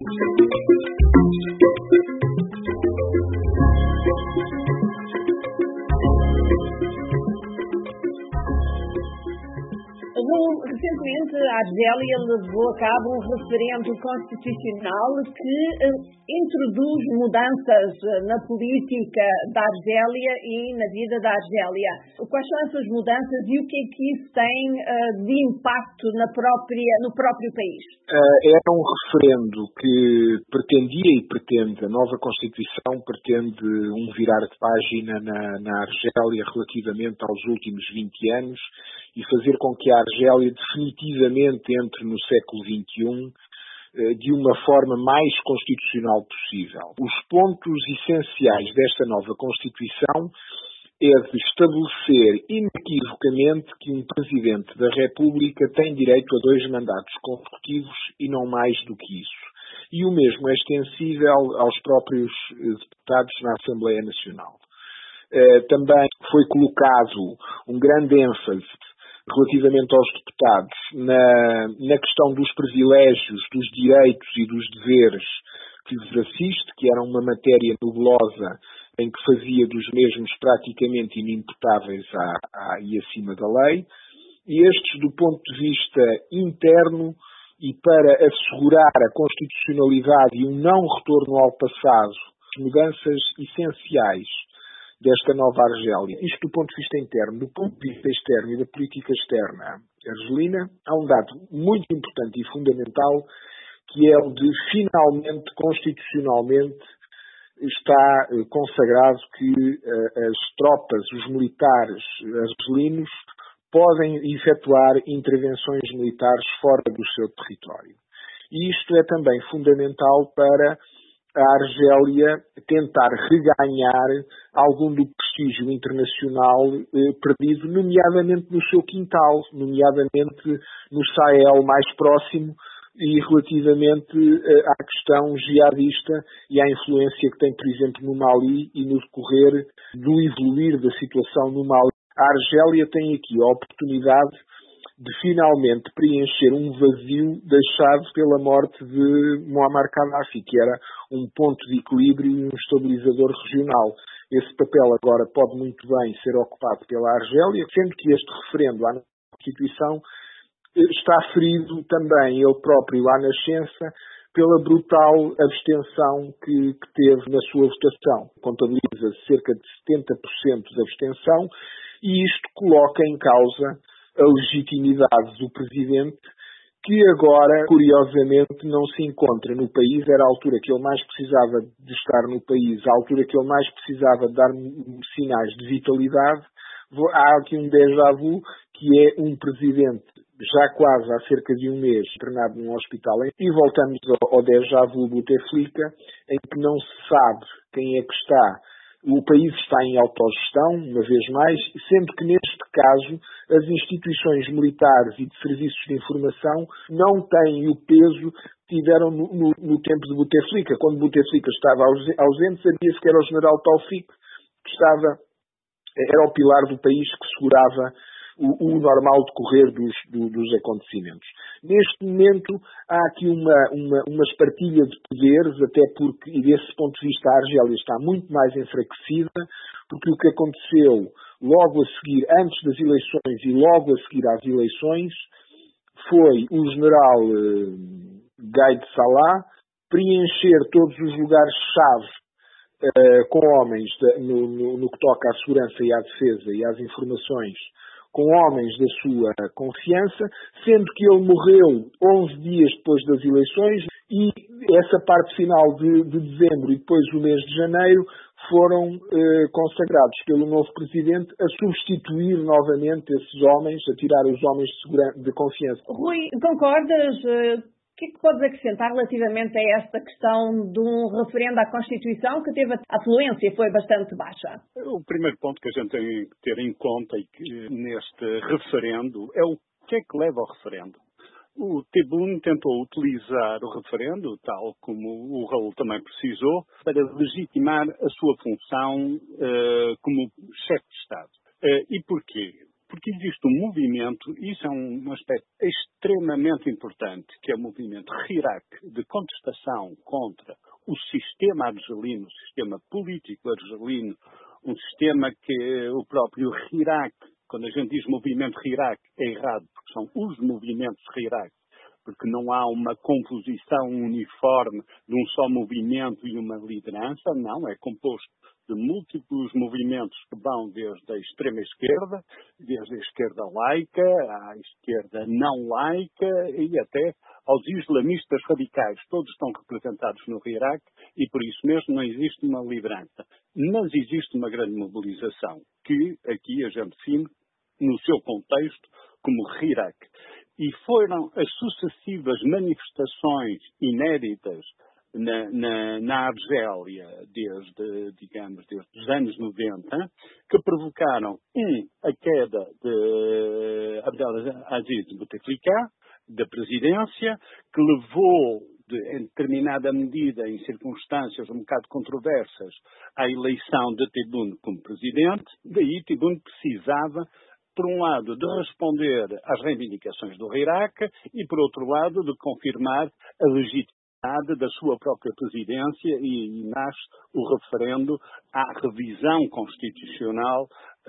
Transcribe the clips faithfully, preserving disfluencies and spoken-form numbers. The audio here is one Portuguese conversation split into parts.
Recentemente, a Argélia levou a cabo um referendo constitucional que eh, introduz mudanças na política da Argélia e na vida da Argélia. Quais são essas mudanças e o que é que isso tem eh, de impacto na própria, no próprio país? Uh, era um referendo que pretendia e pretende, a nova Constituição pretende um virar de página na, na Argélia relativamente aos últimos vinte anos e fazer com que a Argélia definitivamente entre no século vinte e um de uma forma mais constitucional possível. Os pontos essenciais desta nova Constituição é de estabelecer inequivocamente que um Presidente da República tem direito a dois mandatos consecutivos e não mais do que isso. E o mesmo é extensível aos próprios deputados na Assembleia Nacional. Também foi colocado um grande ênfase relativamente aos deputados na, na questão dos privilégios, dos direitos e dos deveres que lhes assiste, que era uma matéria nebulosa em que fazia dos mesmos praticamente inimputáveis à, à, e acima da lei. E estes, do ponto de vista interno e para assegurar a constitucionalidade e um não retorno ao passado, mudanças essenciais desta nova Argélia. Isto do ponto de vista interno. Do ponto de vista externo e da política externa argelina, há um dado muito importante e fundamental, que é o de, finalmente, constitucionalmente, está consagrado que uh, as tropas, os militares argelinos, podem efetuar intervenções militares fora do seu território. E isto é também fundamental para a Argélia tentar reganhar algum do prestígio internacional eh, perdido, nomeadamente no seu quintal, nomeadamente no Sahel mais próximo e relativamente eh, à questão jihadista e à influência que tem, por exemplo, no Mali e no decorrer do evoluir da situação no Mali. A Argélia tem aqui a oportunidade de finalmente preencher um vazio deixado pela morte de Muammar Gaddafi, que era um ponto de equilíbrio e um estabilizador regional. Esse papel agora pode muito bem ser ocupado pela Argélia, sendo que este referendo à Constituição está ferido também ele próprio à nascença pela brutal abstenção que, que teve na sua votação. Contabiliza cerca de setenta por cento de abstenção e isto coloca em causa a legitimidade do Presidente, que agora, curiosamente, não se encontra no país. Era a altura que ele mais precisava de estar no país, a altura que ele mais precisava de dar sinais de vitalidade. Há aqui um déjà vu, que é um Presidente, já quase há cerca de um mês, internado num hospital. E voltamos ao, ao déjà vu Bouteflika, em que não se sabe quem é que está. O país está em autogestão, uma vez mais, sendo que neste caso as instituições militares e de serviços de informação não têm o peso que tiveram no, no, no tempo de Bouteflika. Quando Bouteflika estava ausente, sabia-se que era o general Taufik, que estava, era o pilar do país que segurava o, o normal decorrer dos, do, dos acontecimentos. Neste momento há aqui uma, uma, uma espartilha de poderes, até porque, e desse ponto de vista, a Argélia está muito mais enfraquecida, porque o que aconteceu logo a seguir, antes das eleições e logo a seguir às eleições, foi o general eh, Gaid Salah preencher todos os lugares-chave eh, com homens de, no, no, no que toca à segurança e à defesa e às informações, com homens da sua confiança, sendo que ele morreu onze dias depois das eleições e essa parte final de, de dezembro e depois o mês de janeiro foram eh, consagrados pelo novo Presidente a substituir novamente esses homens, a tirar os homens de, segurança, de confiança. Rui, concordas? Uh... O que é que podes acrescentar relativamente a esta questão de um referendo à Constituição que teve a afluência foi bastante baixa? O primeiro ponto que a gente tem que ter em conta e que neste referendo é o que é que leva ao referendo. O Tebboune tentou utilizar o referendo, tal como o Raul também precisou, para legitimar a sua função uh, como chefe de Estado. Uh, e porquê? Porque existe um movimento, e isso é um aspecto extremamente importante, que é o movimento Hirak, de contestação contra o sistema argelino, o sistema político argelino, um sistema que o próprio Hirak, quando a gente diz movimento Hirak, é errado, porque são os movimentos Hirak, porque não há uma composição uniforme de um só movimento e uma liderança, não, é composto de múltiplos movimentos que vão desde a extrema esquerda, desde a esquerda laica, à esquerda não laica e até aos islamistas radicais. Todos estão representados no Iraque e por isso mesmo não existe uma liderança. Mas existe uma grande mobilização, que aqui a gente define no seu contexto como Iraque. E foram as sucessivas manifestações inéditas na, na, na Argélia, desde, digamos, desde os anos noventa, que provocaram, um, a queda de Abdelaziz Bouteflika, da presidência, que levou, de, em determinada medida, em circunstâncias um bocado controversas, à eleição de Tebboune como presidente. Daí Tebboune precisava, por um lado, de responder às reivindicações do Iraque e, por outro lado, de confirmar a legitimidade da sua própria presidência e, e nasce o referendo à revisão constitucional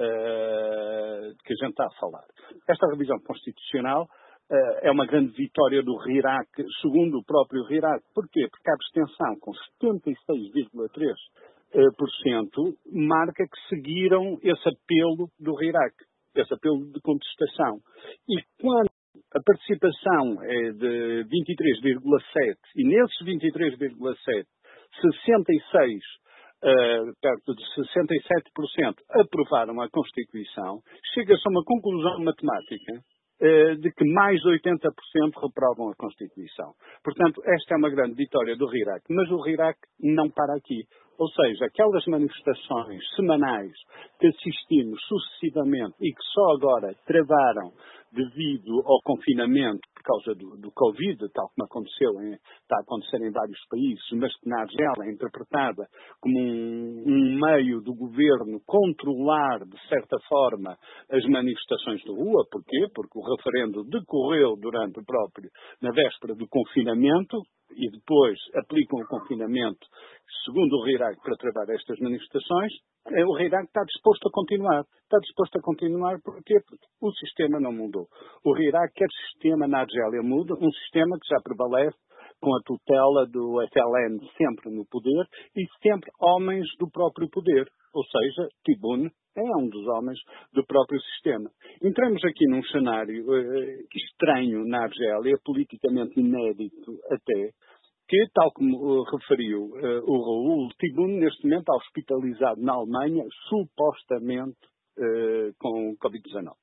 uh, que a gente está a falar. Esta revisão constitucional uh, é uma grande vitória do Iraque, segundo o próprio Iraque. Porquê? Porque a abstenção, com setenta e seis vírgula três por cento, marca que seguiram esse apelo do Iraque, esse apelo de contestação. E quando a participação é de vinte e três vírgula sete por cento e nesses vinte e três vírgula sete por cento, sessenta e seis por cento, uh, perto de sessenta e sete por cento aprovaram a Constituição, chega-se a uma conclusão matemática uh, de que mais de oitenta por cento reprovam a Constituição. Portanto, esta é uma grande vitória do Iraque, mas o Iraque não para aqui. Ou seja, aquelas manifestações semanais que assistimos sucessivamente e que só agora travaram devido ao confinamento por causa do, do Covid, tal como aconteceu em, está a acontecer em vários países, mas que na Argélia é interpretada como um, um meio do governo controlar, de certa forma, as manifestações de rua. Porquê? Porque o referendo decorreu durante o próprio, na véspera do confinamento, e depois aplicam o confinamento, segundo o Iraque, para travar estas manifestações. O Iraque está disposto a continuar. Está disposto a continuar porquê? Porque o sistema não mudou. O Iraque quer que o sistema na Argélia mude, um sistema que já prevalece com a tutela do F L N sempre no poder e sempre homens do próprio poder. Ou seja, Tebboune é um dos homens do próprio sistema. Entramos aqui num cenário uh, estranho na Argélia, politicamente inédito até, que, tal como uh, referiu uh, o Raul, Tebboune neste momento está hospitalizado na Alemanha, supostamente uh, com covid dezenove.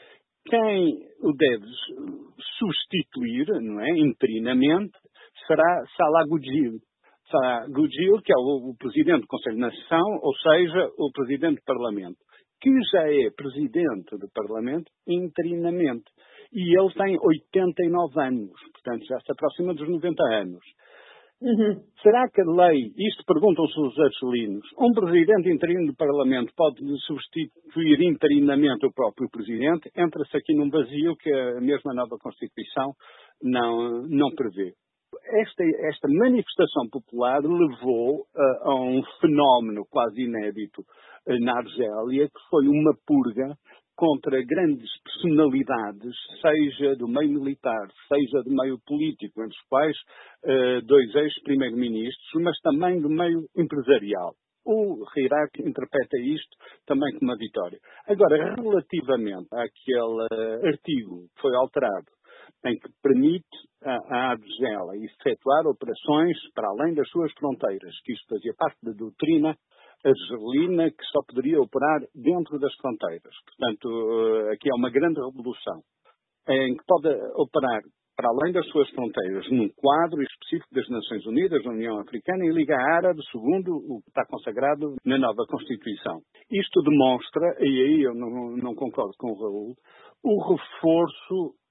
Quem o deve substituir, não é, interinamente, será Salah Goudzil. Salah Goudzil, que é o, o presidente do Conselho de Nação, ou seja, o presidente do Parlamento, que já é presidente do Parlamento interinamente. E ele tem oitenta e nove anos, portanto já se aproxima dos noventa anos. Uhum. Será que a lei, isto perguntam-se os argelinos, um presidente interino do Parlamento pode substituir interinamente o próprio presidente? Entra-se aqui num vazio que a mesma nova Constituição não, não prevê. Esta, esta manifestação popular levou uh, a um fenómeno quase inédito uh, na Argélia, que foi uma purga contra grandes personalidades, seja do meio militar, seja do meio político, entre os quais uh, dois ex-primeiros-ministros, mas também do meio empresarial. O Iraque interpreta isto também como uma vitória. Agora, relativamente àquele artigo que foi alterado, em que permite à Argélia efetuar operações para além das suas fronteiras, que isto fazia parte da doutrina argelina, que só poderia operar dentro das fronteiras. Portanto, aqui há uma grande revolução, em que pode operar para além das suas fronteiras, num quadro específico das Nações Unidas, da União Africana e Liga Árabe, segundo o que está consagrado na nova Constituição. Isto demonstra, e aí eu não, não concordo com o Raul, o reforço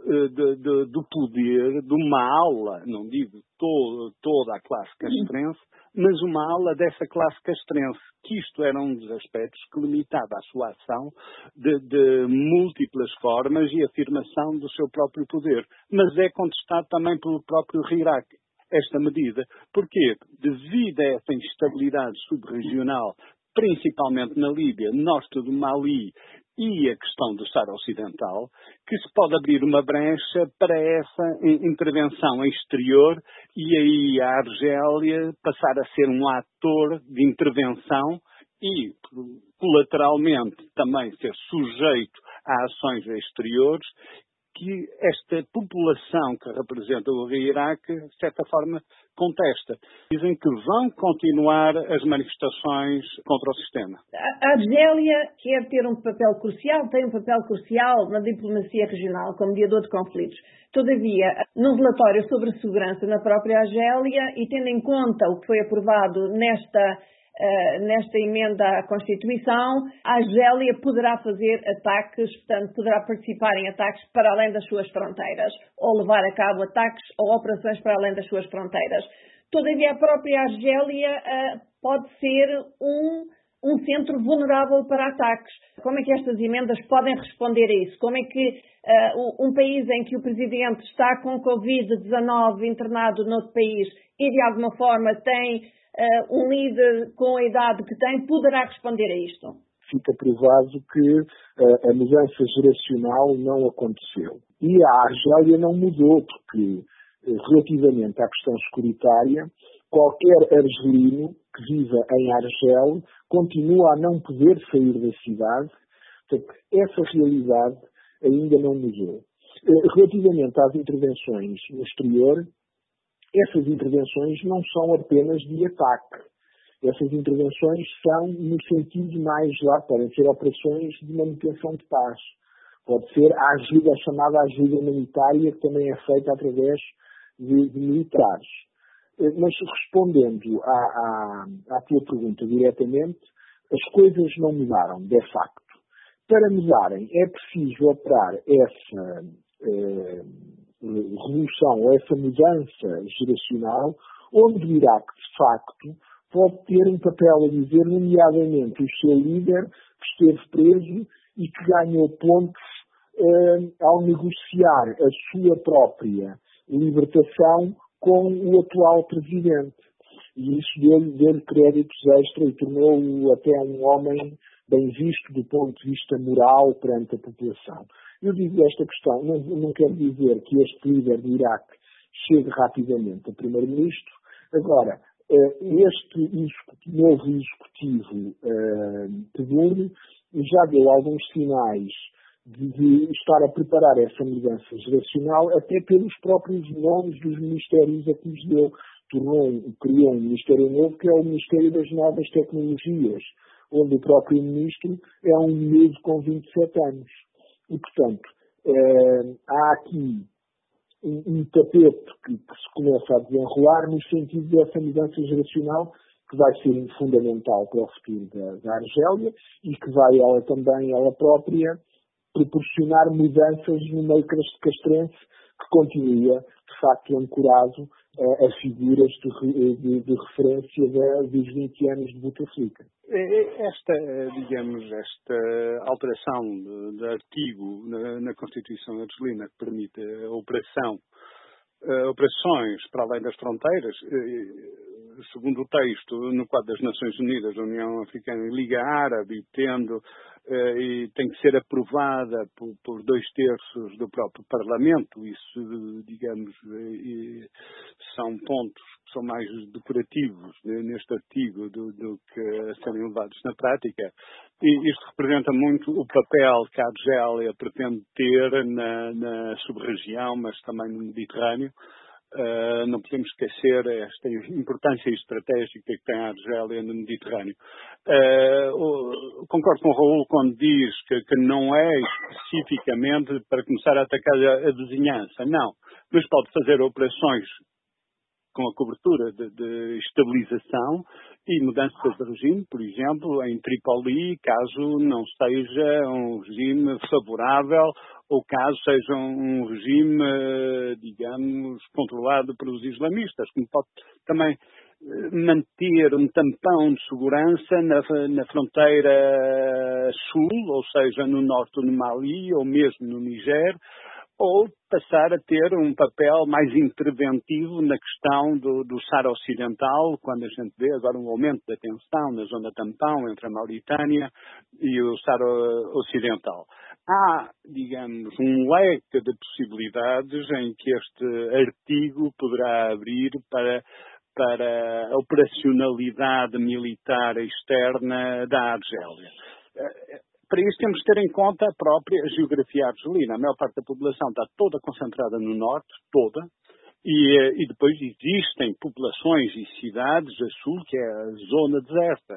de, de, do poder de uma ala, não digo todo, toda a classe castrense, mas uma ala dessa classe castrense, que isto era um dos aspectos que limitava a sua ação de, de múltiplas formas e afirmação do seu próprio poder. Mas é contestado também pelo próprio Chirac esta medida. Porquê? Devido a essa instabilidade subregional, principalmente na Líbia, norte do Mali, e a questão do Saara Ocidental, que se pode abrir uma brecha para essa intervenção exterior e aí a Argélia passar a ser um ator de intervenção e, colateralmente, também ser sujeito a ações exteriores que esta população que representa o Iraque, de certa forma, contesta. Dizem que vão continuar as manifestações contra o sistema. A Argélia quer ter um papel crucial, tem um papel crucial na diplomacia regional, como mediador de conflitos. Todavia, num relatório sobre segurança na própria Argélia, e tendo em conta o que foi aprovado nesta Uh, nesta emenda à Constituição, a Argélia poderá fazer ataques, portanto, poderá participar em ataques para além das suas fronteiras, ou levar a cabo ataques ou operações para além das suas fronteiras. Todavia, a própria Argélia uh, pode ser um, um centro vulnerável para ataques. Como é que estas emendas podem responder a isso? Como é que uh, um país em que o Presidente está com covid dezanove internado noutro país e, de alguma forma, tem Uh, um líder com a idade que tem, poderá responder a isto? Fica provado que uh, a mudança geracional não aconteceu. E a Argélia não mudou, porque, uh, relativamente à questão securitária, qualquer argelino que viva em Argel continua a não poder sair da cidade. Portanto, essa realidade ainda não mudou. Uh, relativamente às intervenções no exterior, essas intervenções não são apenas de ataque. Essas intervenções são no sentido mais lá, podem ser operações de manutenção de paz. Pode ser a ajuda, a chamada ajuda humanitária, que também é feita através de, de militares. Mas respondendo à, à, à tua pergunta diretamente, as coisas não mudaram, de facto. Para mudarem, é preciso operar essa eh, revolução, ou essa mudança geracional, onde o Iraque, de facto, pode ter um papel a dizer, nomeadamente o seu líder, que esteve preso e que ganhou pontos eh, ao negociar a sua própria libertação com o atual presidente. E isso deu-lhe deu créditos extra e tornou-o até um homem bem visto do ponto de vista moral perante a população. Eu digo esta questão, não, não quero dizer que este líder do Iraque chegue rapidamente a primeiro-ministro. Agora, este novo executivo Tebboune já deu alguns sinais de, de estar a preparar essa mudança geracional, até pelos próprios nomes dos ministérios a que nos deu. Tornou, criou um ministério novo, que é o Ministério das Novas Tecnologias, onde o próprio ministro é um miúdo com vinte e sete anos. E, portanto, eh, há aqui um, um tapete que, que se começa a desenrolar no sentido dessa mudança geracional, que vai ser fundamental para o futuro da, da Argélia e que vai ela também, ela própria, proporcionar mudanças no meio castrense, que continua, de facto, ancorado eh, a figuras de, de, de referência da, dos vinte anos de Bouteflika. Esta, digamos, esta alteração de, de artigo na, na Constituição argelina que permite a operação, a operações para além das fronteiras, segundo o texto, no quadro das Nações Unidas, a União Africana e Liga Árabe, tendo e tem que ser aprovada por, por dois terços do próprio Parlamento. Isso, digamos, são pontos que são mais decorativos neste artigo do, do que a serem levados na prática. E isto representa muito o papel que a Argélia pretende ter na, na sub-região, mas também no Mediterrâneo. Uh, não podemos esquecer esta importância estratégica que tem a Argélia no Mediterrâneo. Uh, o, concordo com o Raul quando diz que, que não é especificamente para começar a atacar a, a vizinhança, não. Mas pode fazer operações com a cobertura de, de estabilização e mudanças de regime, por exemplo, em Tripoli, caso não seja um regime favorável ou caso seja um regime, digamos, controlado pelos islamistas, como pode também manter um tampão de segurança na, na fronteira sul, ou seja, no norte do Mali ou mesmo no Niger, ou passar a ter um papel mais interventivo na questão do, do Saara Ocidental, quando a gente vê agora um aumento da tensão na zona tampão entre a Mauritânia e o Saara Ocidental. Há, digamos, um leque de possibilidades em que este artigo poderá abrir para para a operacionalidade militar externa da Argélia. Para isso temos que ter em conta a própria geografia argelina. A maior parte da população está toda concentrada no norte, toda, e, e depois existem populações e cidades a sul, que é a zona deserta.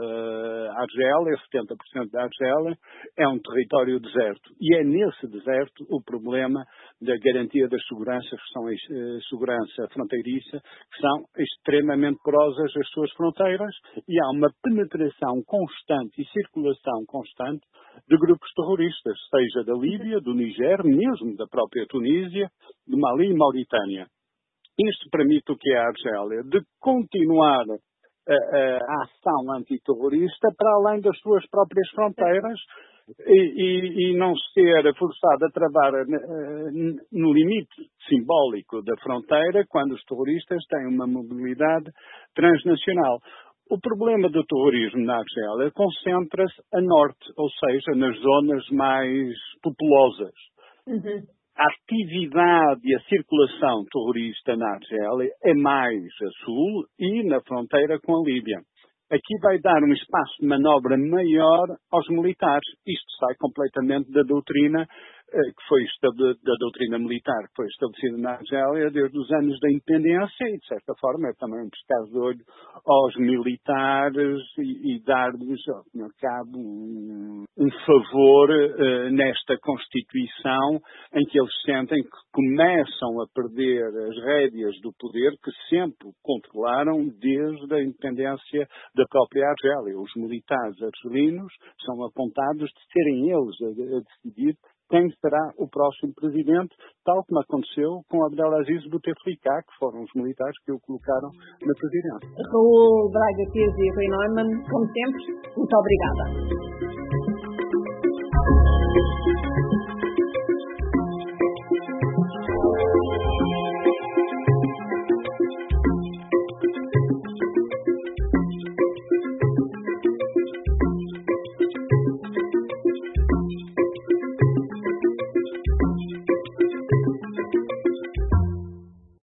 A Argélia, setenta por cento da Argélia, é um território deserto. E é nesse deserto o problema da garantia das seguranças, que são a segurança fronteiriça, que são extremamente porosas as suas fronteiras, e há uma penetração constante e circulação constante de grupos terroristas, seja da Líbia, do Niger, mesmo da própria Tunísia, de Mali e Mauritânia. Isto permite o que é a Argélia, de continuar a, a, a ação antiterrorista para além das suas próprias fronteiras e, e, e não ser forçada a travar uh, no limite simbólico da fronteira quando os terroristas têm uma mobilidade transnacional. O problema do terrorismo na Argélia concentra-se a norte, ou seja, nas zonas mais populosas. Uhum. A atividade e a circulação terrorista na Argélia é mais a sul e na fronteira com a Líbia. Aqui vai dar um espaço de manobra maior aos militares. Isto sai completamente da doutrina que foi da doutrina militar que foi estabelecida na Argélia desde os anos da independência e, de certa forma, é também um pescar de olho aos militares e, e dar-lhes, ao fim e ao cabo, um, um favor uh, nesta Constituição em que eles sentem que começam a perder as rédeas do poder que sempre controlaram desde a independência da própria Argélia. Os militares argelinos são apontados de serem eles a, a decidir quem será o próximo presidente, tal como aconteceu com Abdelaziz Bouteflika, que foram os militares que o colocaram na presidência. Raul Braga Pires e Rui Neumann, como sempre, muito obrigada.